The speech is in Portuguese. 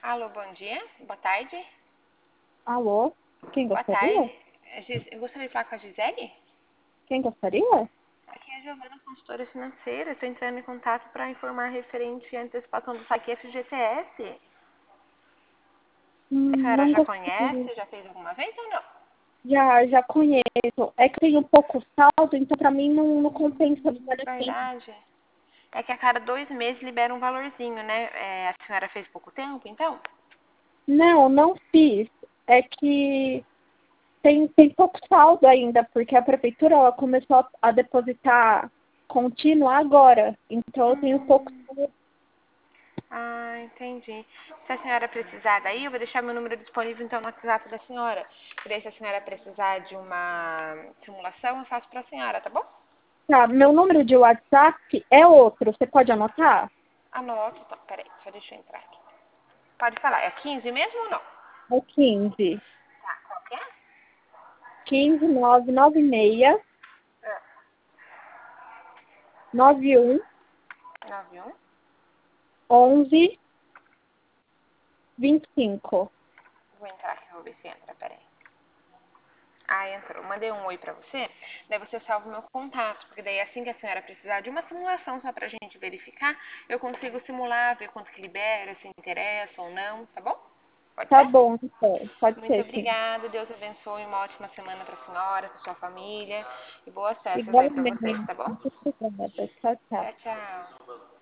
Alô, bom dia. Boa tarde. Alô? Quem Boa gostaria? tarde. Eu gostaria de falar com a Gisele? Quem gostaria? Aqui é a Giovana, consultora financeira. Estou entrando em contato para informar referente à antecipação do saque FGTS. A senhora Não já gostaria. conhece? Já fez alguma vez ou não? Já conheço. É que tem um pouco saldo, então pra mim não compensa, não vale a pena. Verdade. É que a cada 2 meses libera um valorzinho, né? A senhora fez pouco tempo, então? Não fiz. É que tem pouco saldo ainda, porque a prefeitura ela começou a depositar contínuo agora. Então eu tenho pouco Hum, saldo. entendi. Se a senhora precisar daí, eu vou deixar meu número disponível então no WhatsApp da senhora. E daí, se a senhora precisar de uma simulação, eu faço para a senhora, tá bom? Tá, meu número de WhatsApp é outro. Você pode anotar? Anoto, então. Peraí, só deixa eu entrar aqui. Pode falar, é 15 mesmo ou não? É 15. Tá, qual que é? 15 996 91 91. 11 25. Vou entrar aqui, vou ver se entra, peraí. Entrou. Mandei um oi pra você, daí você salva o meu contato, porque daí assim que a senhora precisar de uma simulação só pra gente verificar, eu consigo simular, ver quanto que libera, se interessa ou não, tá bom? Pode Tá ser? bom, então. Pode Muito ser, sim. obrigada, Deus abençoe, uma ótima semana pra senhora, pra sua família, e boas festas aí pra vocês, Igualmente. tá bom? Muito obrigada. Tchau, tchau. Tchau, tchau.